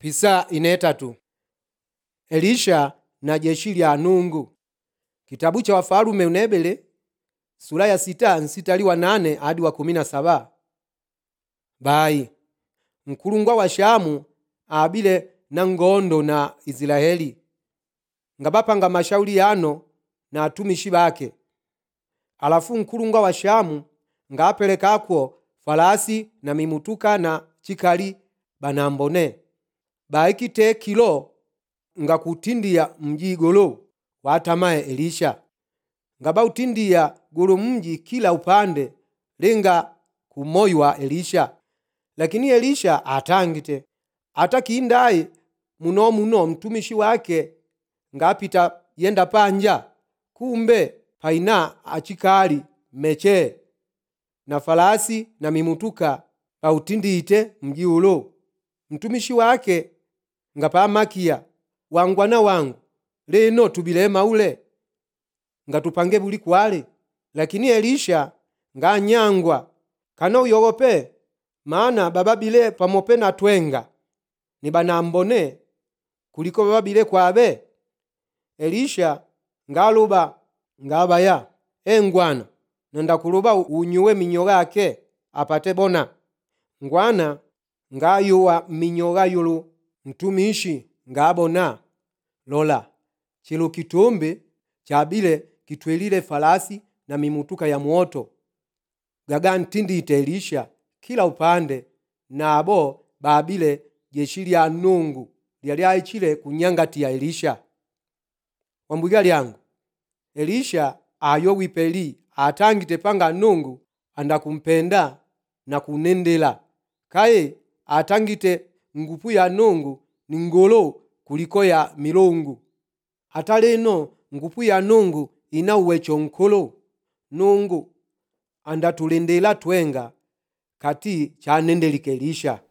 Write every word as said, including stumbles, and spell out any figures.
Pisa inetatu. Elisha na jeshi lya Nungu. Kitabu cha Wafalme unebele sura ya sita nsitali wa nane hadi wa kumi na saba. Bai mkulungwa wa Shamu abile na ngondo na Israeli ngabapanga mashauri yano na atumishi bake. Alafu mkulungwa wa Shamu ngapelekako farasi na mimutuka na chikali banambone baikite kilo ngakutindia mji golo watamae Elisha ngabautindia golo mji kila upande lenga kumoyo wa Elisha. Lakini Elisha atangite atakiindai muno muno mtumishi wake ngapita yenda panja, kumbe paina achikali meche na farasi na mimutuka bautindite mji ulo. Mtumishi wake ngapamakia, wangwana wangu leno tubile maule ngatupange buli kwale. Lakini Elisha nganyangwa kana uyogope, maana bababile pamope na twenga ni banambone kuliko bababile kwabe. Elisha ngaluba ngabaya, engwana nenda kuluba unyuwe minyoga yake apate bona. Ngwana ngayuwa minyoga yulu mtumishi ngabona. Lola chilu kitumbi chabile kitwelile farasi na mimutuka ya muoto gaga ntindite Elisha kila upande, na abo babile jeshi lya Nungu lyali aichile kunyangati ya Elisha. Wambugali yangu Elisha ayo wipeli atangite panga Nungu anda kumpenda na kunendela kaye atangite ngupu ya Nungu ni ngolo kuliko ya milungu. Hata leno ngupu ya Nungu ina uwecho nkolo. Nungu anda tulendela twenga kati cha nendelike Elisha.